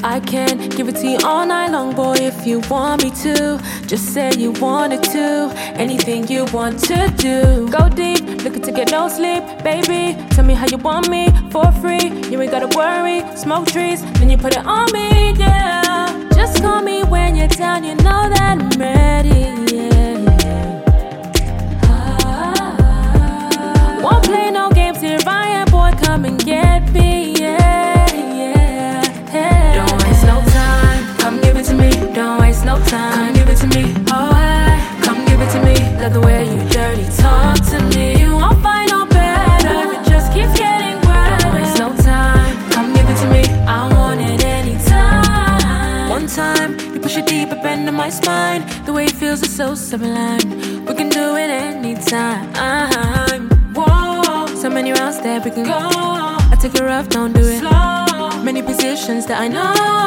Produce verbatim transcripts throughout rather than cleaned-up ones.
I can give it to you all night long, boy, if you want me to. Just say you wanted to. Anything you want to do. Go deep, looking to get no sleep, baby. Tell me how you want me for free. You ain't gotta worry, smoke trees, then you put it on me, yeah. Just call me when you're down, you know that I'm ready, yeah. Ah, won't play no games here, I am, boy, come and get me, yeah, yeah, yeah. Don't waste no time, come give it to me. Don't waste no time, come give it to me. Oh, hey, come give it to me. Love the way you dirty talk to me. You won't find no better, it just keeps getting wetter. Don't waste no time, come give it to me. I want it anytime. One time, you push it deep up into my spine. The way it feels is so sublime. We can do it anytime. Whoa, so many rounds that we can go. I take it rough, don't do it slow. Many positions that I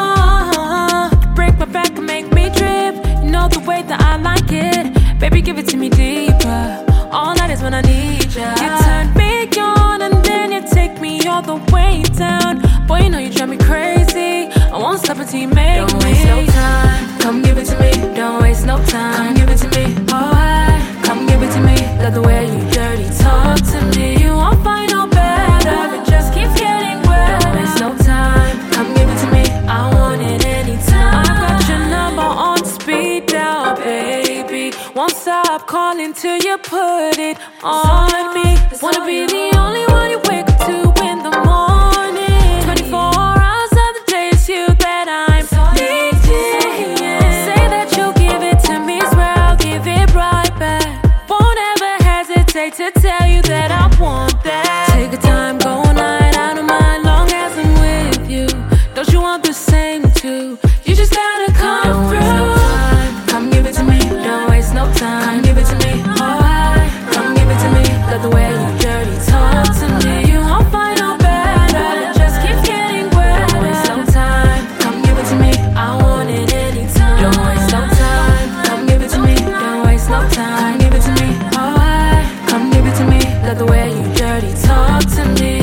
know. Break my back and make me drip. You know the way that I like it. Baby, give it to me deeper. All night is when I need ya. You turn me on and then you take me all the way down. Boy, you know you drive me crazy. I won't stop until you make me. Don't waste no time, come give it to me. Don't waste no time, come give it to me. Oh, hey, come give it to me. Love the way you dirty talk to me. You won't find no better, it just keeps getting wetter. Don't waste no time, come give it to me. I want it anytime. I got your number on speed dial, baby. Won't stop calling till you put it on me. Wanna be the only one you wake up to in the morning. Twenty-four hours of the day, it's you that I'm needing. Say that you'll give it to me, swear I'll give it right back. Won't ever hesitate to tell you that I want that. Take a time, go all night, I don't mind, long as I'm with you. Don't you want the same too? You just gotta come don't through. Waste no time, come give it to me. Don't waste no time, come give it to me. Oh, hey, come give it to me. Love the way you dirty talk to me. You won't find no better, it just keeps getting wetter. Don't waste no time, come give it to me. I want it anytime. Don't waste no time, come give it to me. Don't waste no time, come give it to me. Oh, hey, come give it to me. Love the way you dirty talk to me.